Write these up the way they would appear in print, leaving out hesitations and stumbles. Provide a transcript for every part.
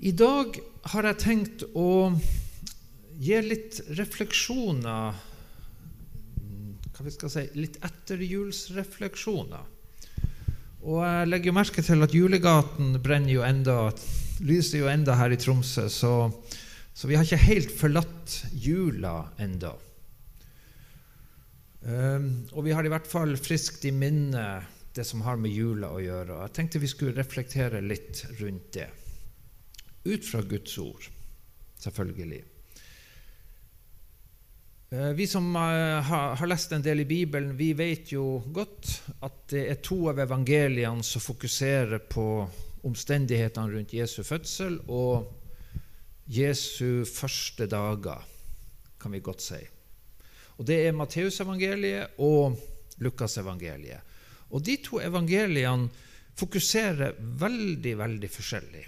I dag har jeg tenkt å gi litt refleksjoner, hva vi skal si, litt etterjulsrefleksjoner. Og jeg legger jo merke til at julegaten brenner jo enda, lyser jo enda her i Tromsø, så vi har ikke helt forlatt jula enda. Og vi har i hvert fall friskt i minne det som har med jula å gjøre. Og jeg tenkte vi skulle reflektere litt rundt det. Ut fra Guds ord, selvfølgelig. Vi som har lest en del i Bibelen, vi vet jo godt at det er to av evangeliene som fokuserer på omstendighetene rundt Jesu fødsel og Jesu første dager, kan vi godt si. Og det er Matteusevangeliet og Lukasevangeliet. Og de to evangeliene fokuserer veldig, veldig forskjellig.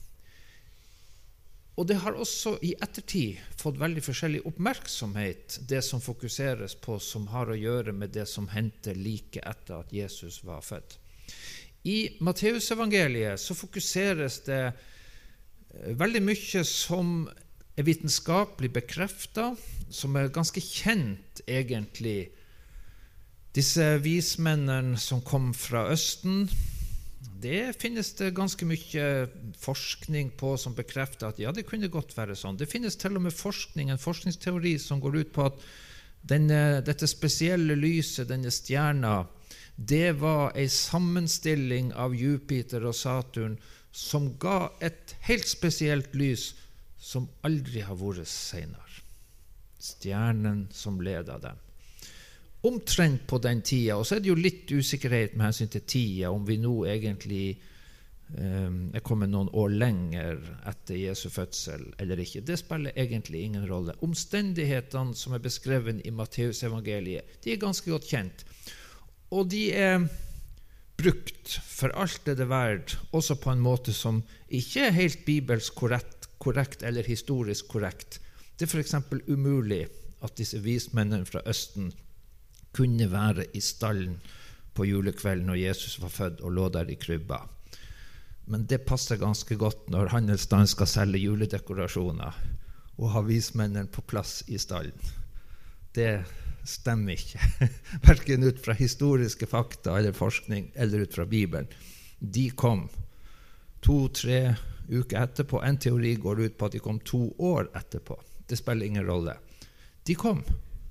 Og det har også i ettertid fått veldig forskjellig oppmerksomhet, det som fokuseres på, som har å gjøre med det som hendte like etter at Jesus var født. I Matteusevangeliet så fokuseres det veldig mye som er vitenskapelig bekreftet, som er ganske kjent egentlig. Disse vismennene som kom fra Østen, det finnes det ganske mye forskning på som bekrefter at ja, det kunne godt være sånn. Det finnes til og med en forskningsteori som går ut på at dette spesielle lyset, denne stjerna, det var en sammenstilling av Jupiter og Saturn som ga et helt spesielt lys som aldri har vært senere. Stjernen som leder dem. Omtrent på den tida, og så er det jo litt usikkerhet med hensyn til tida, om vi nå egentlig er kommet noen år lenger etter Jesu fødsel eller ikke. Det spiller egentlig ingen rolle. Omstendighetene som er beskrevet i Matteusevangeliet, de er ganske godt kjent. Og de er brukt for alt det er verdt, også på en måte som ikke er helt bibelsk korrekt eller historisk korrekt. Det er for eksempel umulig at disse vismennene fra Østen kunne være i stallen på julekvelden når Jesus var født og lå der i krybba. Men det passer ganske godt når handelsstanden skal selge juledekorasjoner og ha vismennene på plass i stallen. Det stemmer ikke, hverken ut fra historiske fakta eller forskning eller ut fra Bibelen. De kom 2-3 uker etterpå. En teori går ut på at de kom 2 år etterpå. Det spiller ingen rolle. De kom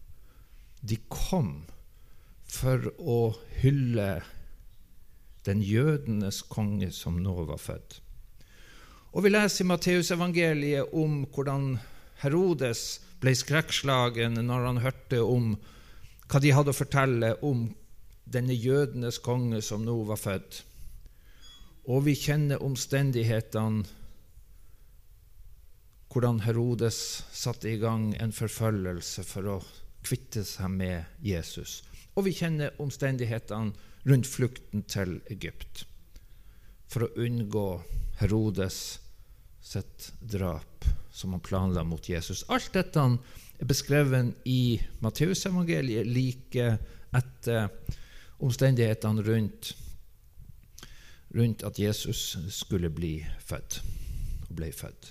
for å hylle den jødenes konge som nå var født. Og vi leser i Matteusevangeliet om hvordan Herodes ble skrekkslagen når han hørte om hva de hadde å fortelle om denne jødenes konge som nå var født. Og vi kjenner omstendighetene, hvordan Herodes satte i gang en forfølgelse for å kvitte seg med Jesus. Og vi kjenner omstendighetene rundt flukten til Egypt for å unngå Herodes sitt drap som han planla mot Jesus. Alt dette er beskrevet i Matteusevangeliet like etter omstendighetene rundt at Jesus skulle bli født og ble født.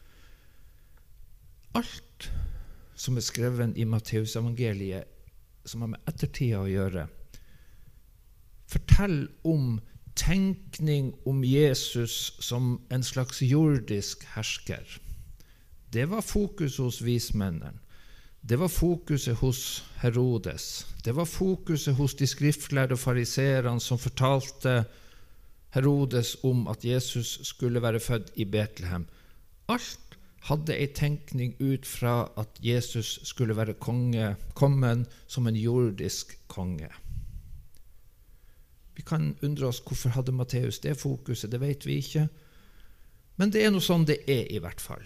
Alt som er skrevet i Matteusevangeliet som har med ettertida å gjøre, fortell om tenkning om Jesus som en slags jordisk hersker. Det var fokus hos vismennene. Det var fokuset hos Herodes. Det var fokuset hos de skriftlærde og fariserene som fortalte Herodes om at Jesus skulle være født i Betlehem. Alt hadde en tenkning ut fra at Jesus skulle være kommet som en jordisk konge. Vi kan undre oss hvorfor hadde Matteus det fokuset, det vet vi ikke. Men det er noe sånn det er i hvert fall.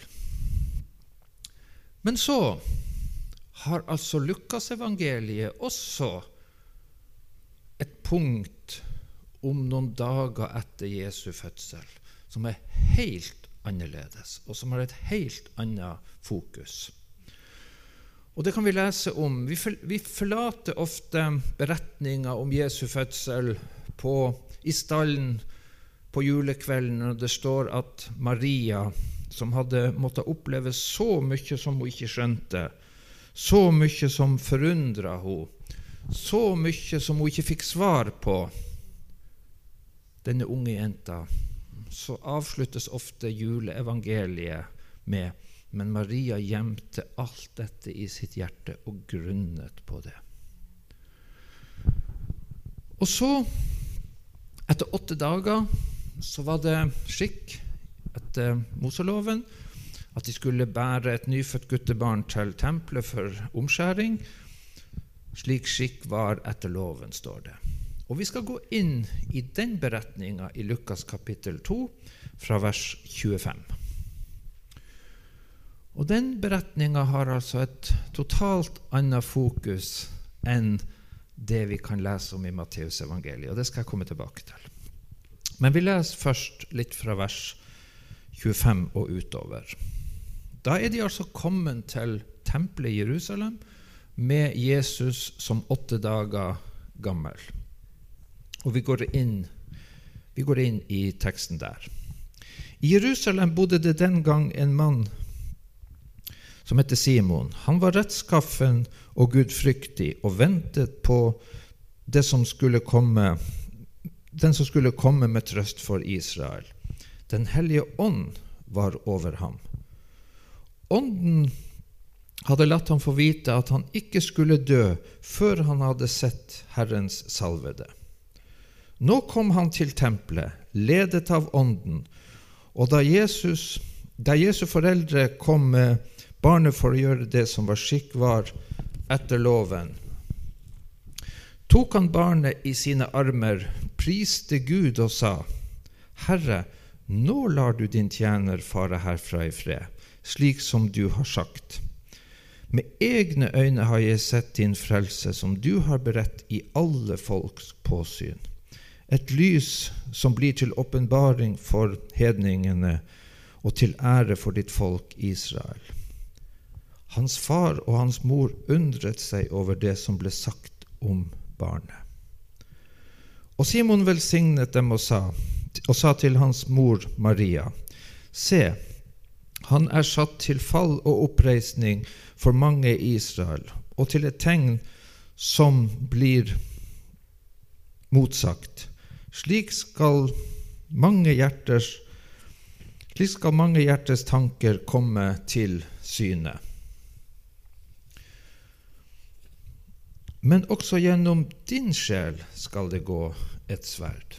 Men så har altså Lukasevangeliet også et punkt om noen dager etter Jesu fødsel, som er helt annerledes, og som har et helt annet fokus. Og det kan vi lese om. Vi forlater ofte beretninger om Jesu fødsel i stallen på julekvelden, når det står at Maria som hadde måttet oppleve så mye som hun ikke skjønte, så mye som forundret hun, så mye som hun ikke fikk svar på, denne unge jenta, så avsluttes ofte juleevangeliet med men Maria gjemte alt dette i sitt hjerte og grunnet på det. Og så, etter 8 dager, så var det skikk etter Moseloven at de skulle bære et nyfødt guttebarn til tempelet for omskjæring. Slik skikk var etter loven, står det. Og vi skal gå inn i den beretningen i Lukas kapittel 2 fra vers 25. Og den beretningen har altså et totalt annet fokus enn det vi kan lese om i Matteus evangeliet, og det skal jeg komme tilbake til. Men vi leser først litt fra vers 25 og utover. Da er de altså kommet til tempelet i Jerusalem med Jesus som 8 dager gammel. Og vi går inn i teksten der. I Jerusalem bodde det den gang en mann som heter Simon. Han var rettskaffen og gudfryktig og ventet på den som skulle komme med trøst for Israel. Den hellige ånd var over ham. Ånden hadde latt ham få vite at han ikke skulle dø før han hadde sett Herrens salvede. Nå kom han til tempelet, ledet av ånden, og da Jesu foreldre kom med barnet for å gjøre det som var skikk var etter loven, tok han barnet i sine armer, priste Gud og sa, Herre, nå lar du din tjener fare herfra i fred, slik som du har sagt. Med egne øyne har jeg sett din frelse, som du har beredt i alle folks påsyn. Et lys som blir til åpenbaring for hedningene og til ære for ditt folk Israel. Hans far og hans mor undret seg over det som ble sagt om barnet. Og Simon velsignet dem og sa til hans mor Maria, Se, han er satt til fall og oppreisning for mange i Israel, og til et tegn som blir motsagt. Slik skal mange hjerters tanker komme til syne. Men også gjennom din sjel skal det gå et sverd.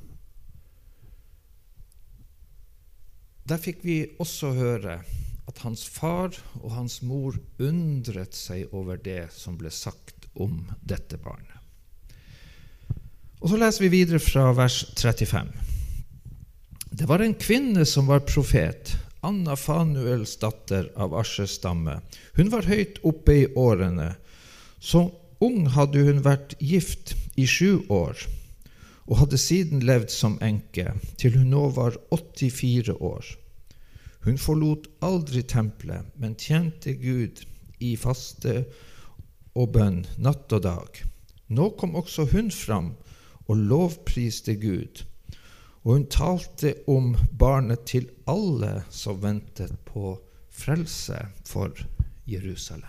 Der fikk vi også høre at hans far og hans mor undret seg over det som ble sagt om dette barnet. Og så leser vi videre fra vers 35. Det var en kvinne som var profet, Anna Fanuels datter av Asjers stamme. Hun var høyt oppe i årene. Som ung hadde hun vært gift i 7 år, og hadde siden levd som enke, til hun nå var 84 år. Hun forlot aldri tempelet, men tjente Gud i faste og bønn natt og dag. Nå kom også hun fram og lovpriste Gud, og hun talte om barnet til alle som ventet på frelse for Jerusalem.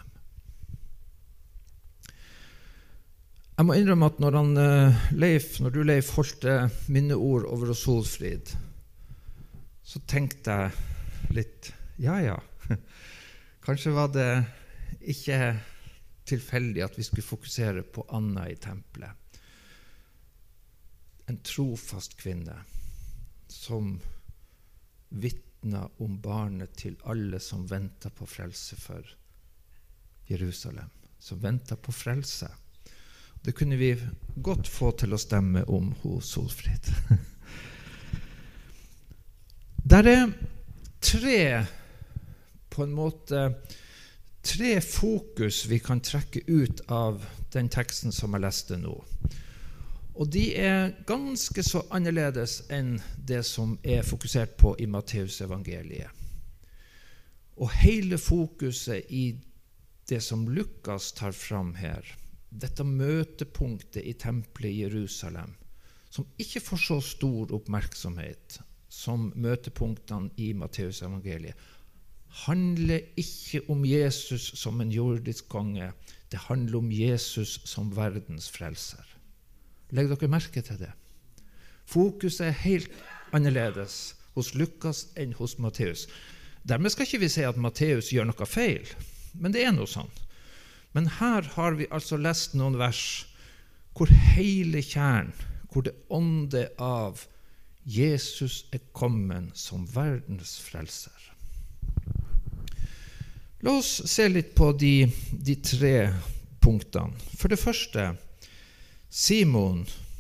Jeg må innrømme at når du, Leif, holdt minneord over Solfrid, så tenkte jeg litt, ja, kanskje var det ikke tilfeldig at vi skulle fokusere på Anna i tempelet. En trofast kvinne som vittnet om barnet til alle som ventet på frelse for Jerusalem, som ventet på frelse. Det kunne vi godt få til å stemme om hos Solfrid. Der er tre fokus vi kan trekke ut av den teksten som jeg leste nå. Og de er ganske så annerledes enn det som er fokusert på i Matteus evangeliet. Og hele fokuset i det som Lukas tar fram her, dette møtepunktet i tempelet i Jerusalem, som ikke får så stor oppmerksomhet som møtepunktene i Matteus evangeliet, handler ikke om Jesus som en jordisk konge, det handler om Jesus som verdens frelser. Legg dere merke til det. Fokuset er helt annerledes hos Lukas enn hos Matteus. Dermed skal ikke vi si at Matteus gjør noe feil, men det er noe sånn. Men her har vi altså lest noen vers hvor hele kjernen, hvor det ånde av Jesus er kommet som verdens frelser. La oss se litt på de 3 punktene. For det første, Simon,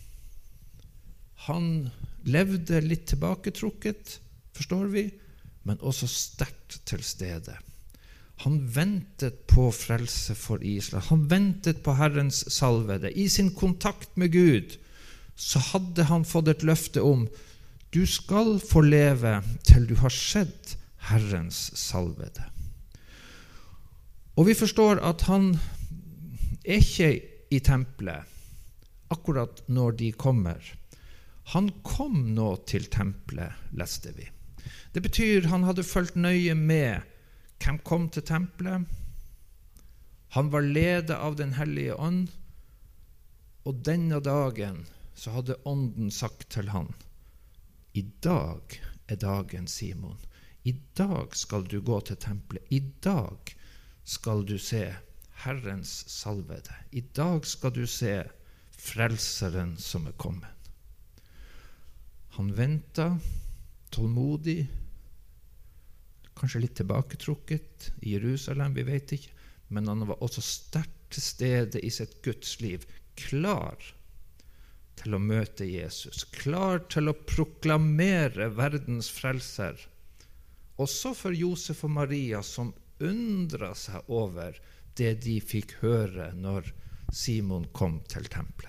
han levde litt tilbaketrukket, forstår vi, men også sterkt til stede. Han ventet på frelse for Israel. Han ventet på Herrens salvede. I sin kontakt med Gud så hadde han fått et løfte om du skal få leve til du har sett Herrens salvede. Og vi forstår at han er ikke i tempelet akkurat når de kommer. Han kom nå til tempelet, leste vi. Det betyr han hadde fulgt nøye med hvem kom til tempelet. Han var ledet av den hellige ånd, og denne dagen så hadde ånden sagt til han, i dag er dagen, Simon. I dag skal du gå til tempelet. I dag skal du se Herrens salvede. I dag skal du se frelseren som er kommet. Han ventet tålmodig, kanskje litt tilbaketrukket i Jerusalem, vi vet ikke, men han var også sterkt til stede i sitt Guds liv, klar til å møte Jesus, klar til å proklamere verdens frelser, også for Josef og Maria som undret seg over det de fikk høre når Simon kom til tempelet.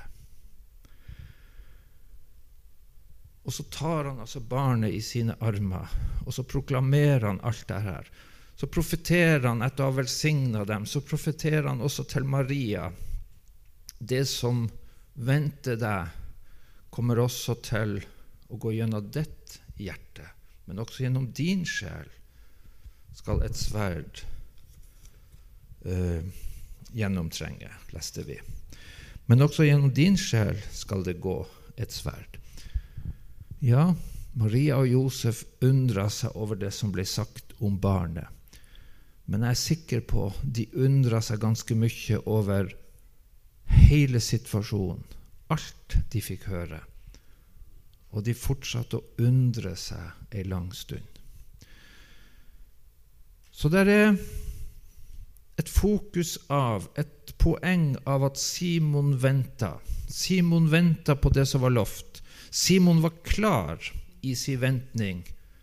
Og så tar han altså barnet i sine armer, og så proklamerer han alt det her. Så profeterer han etter å ha velsignet dem, så profeterer han også til Maria. Det som venter deg, kommer også til å gå gjennom ditt hjerte, men også gjennom din sjel skal et sverd gjennomtrenge, leste vi. Men også gjennom din sjel skal det gå et sverd. Ja, Maria og Josef undret seg over det som ble sagt om barnet. Men jeg er sikker på de undret seg ganske mye over hele situasjonen, alt de fikk høre. Og de fortsatte å undre seg en lang stund. Så det er et fokus av, et poeng av at Simon ventet. Simon ventet på det som var lovt. Simon var klar i sin ventning.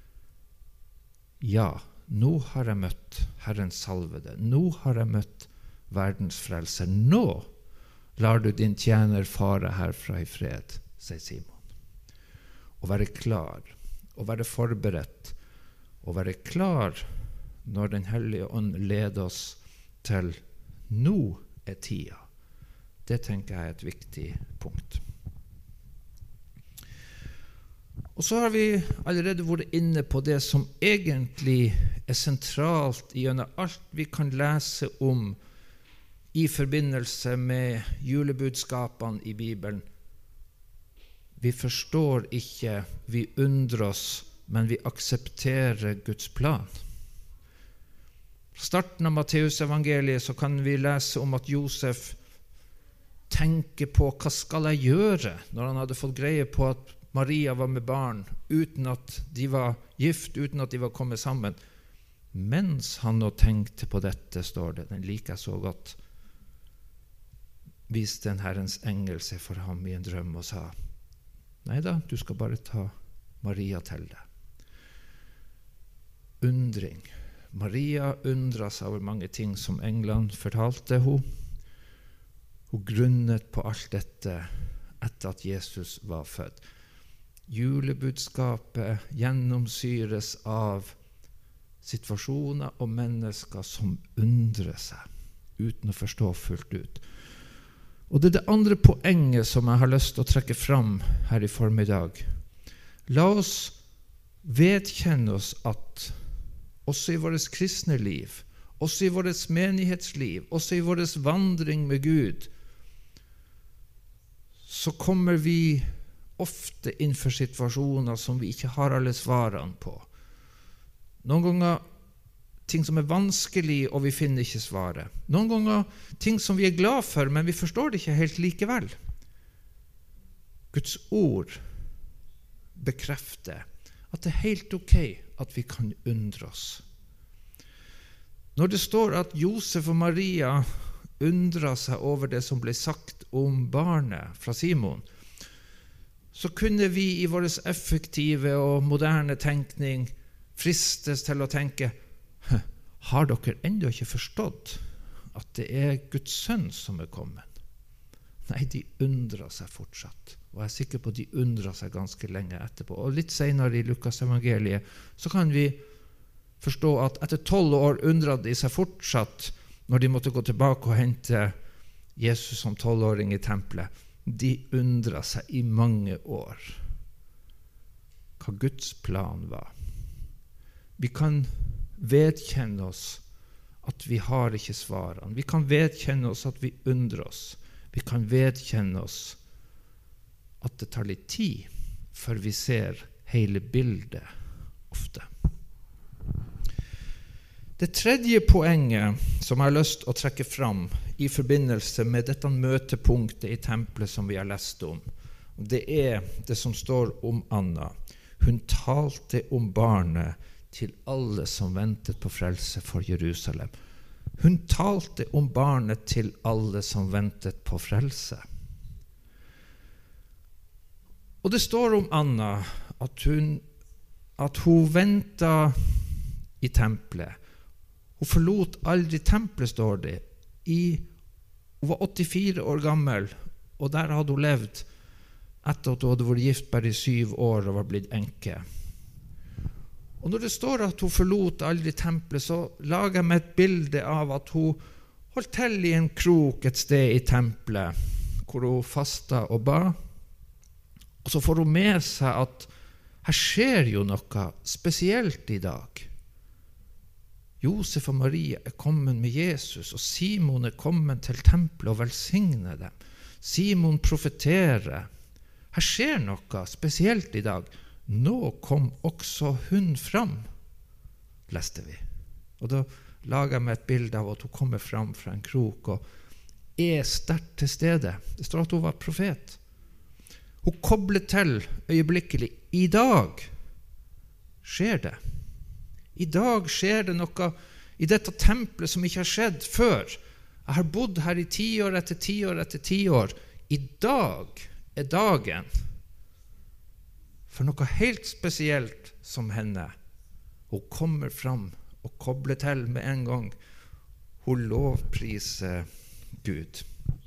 Ja, nå har jeg møtt Herrens salvede. Nå har jeg møtt verdens frelser. Nå lar du din tjener fare herfra i fred, sier Simon. Å være klar, å være forberedt, å være klar når den hellige ånd leder oss til nå er tida. Det tenker jeg er et viktig punkt. Og så har vi allerede vært inne på det som egentlig er sentralt gjennom alt vi kan lese om i forbindelse med julebudskapene i Bibelen. Vi forstår ikke, vi undrer oss, men vi aksepterer Guds plan. Fra starten av Matteus evangeliet så kan vi lese om at Josef tenker på hva skal jeg gjøre når han hadde fått greie på at Maria var med barn uten at de var gift, uten at de var kommet sammen. Mens han nå tenkte på dette, står det, den liker jeg så godt, viste en Herrens engel seg for ham i en drøm og sa, neida, du skal bare ta Maria til deg. Undring. Maria undret seg over mange ting som englene fortalte henne. Hun grunnet på alt dette etter at Jesus var født. Julebudskapet gjennomsyres av situasjoner og mennesker som undrer seg uten å forstå fullt ut. Og det er det andre poenget som jeg har lyst til å trekke fram her i formiddag. La oss vedkjenne oss at også i vårt kristne liv, også i vårt menighetsliv, også i vår vandring med Gud, så kommer vi ofte innenfor situasjoner som vi ikke har alle svarene på. Noen ganger ting som vanskelig, og vi finner ikke svaret. Noen ganger ting som vi glad for, men vi forstår det ikke helt likevel. Guds ord bekrefter at det helt ok at vi kan undre oss. Når det står at Josef og Maria undret seg over det som ble sagt om barnet fra Simon, så kunne vi i vår effektive og moderne tenkning fristes til å tenke, har dere ennå ikke forstått at det Guds sønn som kommet? Nei, de undrer seg fortsatt. Og jeg sikker på at de undrer seg ganske lenge etterpå. Og litt senere i Lukas evangeliet så kan vi forstå at etter 12 år undret de seg fortsatt når de måtte gå tilbake og hente Jesus som 12-åring i tempelet. De undret seg i mange år hva Guds plan var. Vi kan vedkjenne oss at vi har ikke svarene. Vi kan vedkjenne oss at vi undrer oss. Vi kan vedkjenne oss at det tar litt tid før vi ser hele bildet ofte. Det tredje poenget som jeg har lyst å trekke fram i forbindelse med dette møtepunktet i tempelet som vi har lest om, det det som står om Anna. Hun talte om barnet til alle som ventet på frelse for Jerusalem. Hun talte om barnet til alle som ventet på frelse. Og det står om Anna at hun ventet i tempelet. Hun forlot aldri tempelet, står det. Hun var 84 år gammel, og der hadde hun levd etter at hun hadde vært gift bare i 7 år og var blitt enke. Og når det står at hun forlot aldri tempelet, så lager jeg meg et bilde av at hun holdt til i en krok et sted i tempelet, hvor hun fastet og ba. Og så får hun med seg at her skjer jo noe spesielt i dag. Josef og Maria kommet med Jesus, og Simon kommet til tempelet og velsigner dem. Simon profeterer. Her skjer noe spesielt i dag. Nå kom også hun fram, leste vi. Og da lager jeg meg et bilde av at hun kommer fram fra en krok og sterkt til stede. Det står at hun var profet. Hun kobler til øyeblikkelig. I dag skjer det. I dag skjer det noe i dette tempelet som ikke har skjedd før. Jeg har bodd her i 10 år etter 10 år etter 10 år. I dag dagen for noe helt spesielt som henne. Hun kommer fram og kobler til med en gang. Hun lovpriser Gud.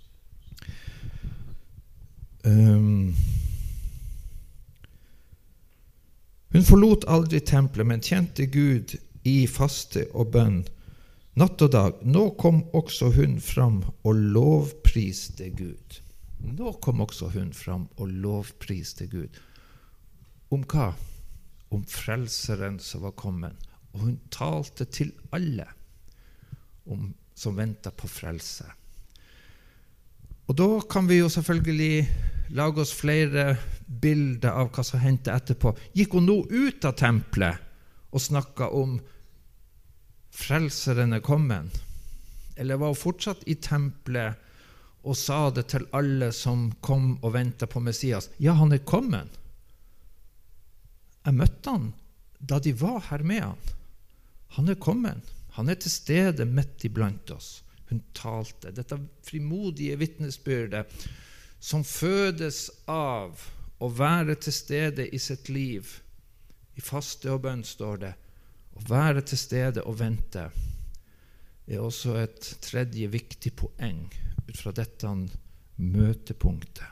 Hun forlot aldri tempelet, men tjente Gud i faste og bønn, natt og dag. Nå kom også hun fram og lovpriste Gud. Nå kom også hun fram og lovpriste Gud. Om hva? Om frelseren som var kommet. Og hun talte til alle som ventet på frelse. Og da kan vi jo selvfølgelig lage oss flere bilder av hva som hendte etterpå. Gikk hun nå ut av tempelet og snakket om frelseren kommet? Eller var hun fortsatt i tempelet og sa det til alle som kom og ventet på Messias? Ja, han kommet. Jeg møtte han da de var her med han. Han kommet. Han til stede midt iblant oss. Hun talte. Dette frimodige vitnesbyrdet som fødes av å være til stede i sitt liv. I faste og bønn står det. Å være til stede og vente også et tredje viktig poeng ut fra dette møtepunktet.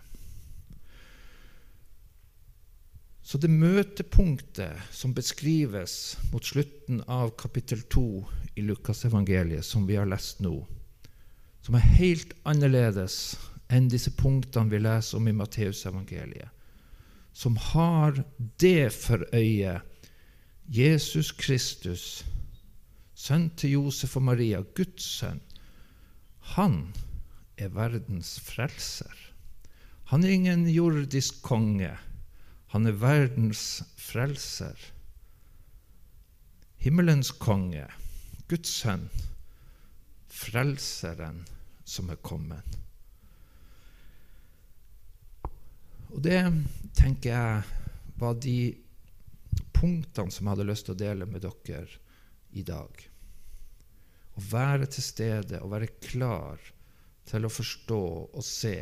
Så det møtepunktet som beskrives mot slutten av kapittel 2 i Lukas evangeliet, som vi har lest nå, som helt annerledes enn disse punktene vi leser om i Matteus evangeliet, som har det for øye Jesus Kristus, sønn til Josef og Maria, Guds sønn, han verdens frelser. Han ingen jordisk konge, han verdens frelser. Himmelens konge, Guds sønn, frelseren som kommet. Og det tenker jeg var de punktene som jeg hadde lyst til å dele med dere i dag. Å være til stede og være klar til å forstå og se,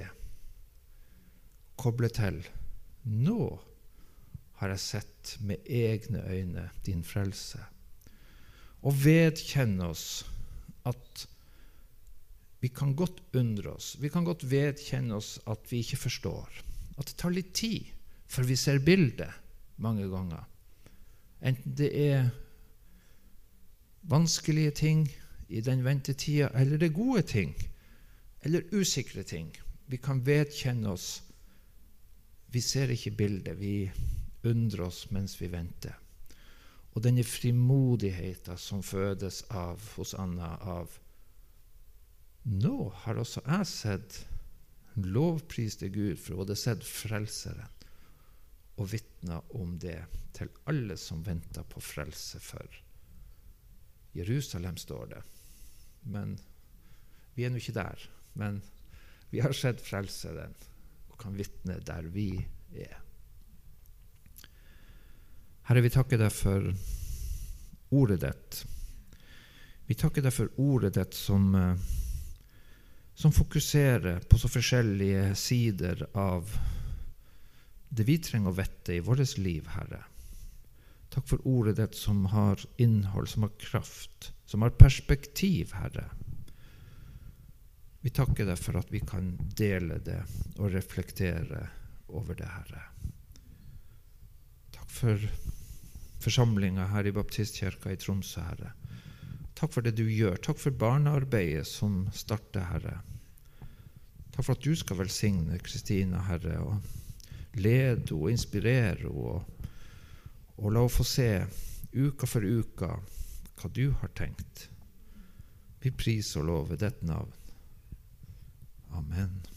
koble til. Nå har jeg sett med egne øyne din frelse. Og vedkjenne oss at vi kan godt undre oss, vi kan godt vedkjenne oss at vi ikke forstår, at det tar litt tid, for vi ser bildet mange ganger. Enten det vanskelige ting i den ventetida, eller det gode ting, eller usikre ting. Vi kan vedkjenne oss, vi ser ikke bildet, vi undrer oss mens vi venter. Og denne frimodigheten som fødes hos Anna av, nå har også jeg sett lovpriste Gud, for hun hadde sett frelseren, og vittnet om det til alle som venter på frelse for. Jerusalem står det, men vi nå ikke der, men vi har sett frelseren, og kan vittne der vi Herre, vi takker deg for ordet ditt. Vi takker deg for ordet ditt som fokuserer på så forskjellige sider av det vi trenger å vette i vårt liv, Herre. Takk for ordet ditt som har innhold, som har kraft, som har perspektiv, Herre. Vi takker deg for at vi kan dele det og reflektere over det, Herre. Takk for forsamlingen her i Baptistkirka i Tromsø, Herre. Takk for det du gjør. Takk for barnearbeidet som starter, Herre. Takk for at du skal velsigne Kristina, Herre, og lede og inspirere og la oss få se uka for uka hva du har tenkt. Vi priser og lover ditt navn. Amen.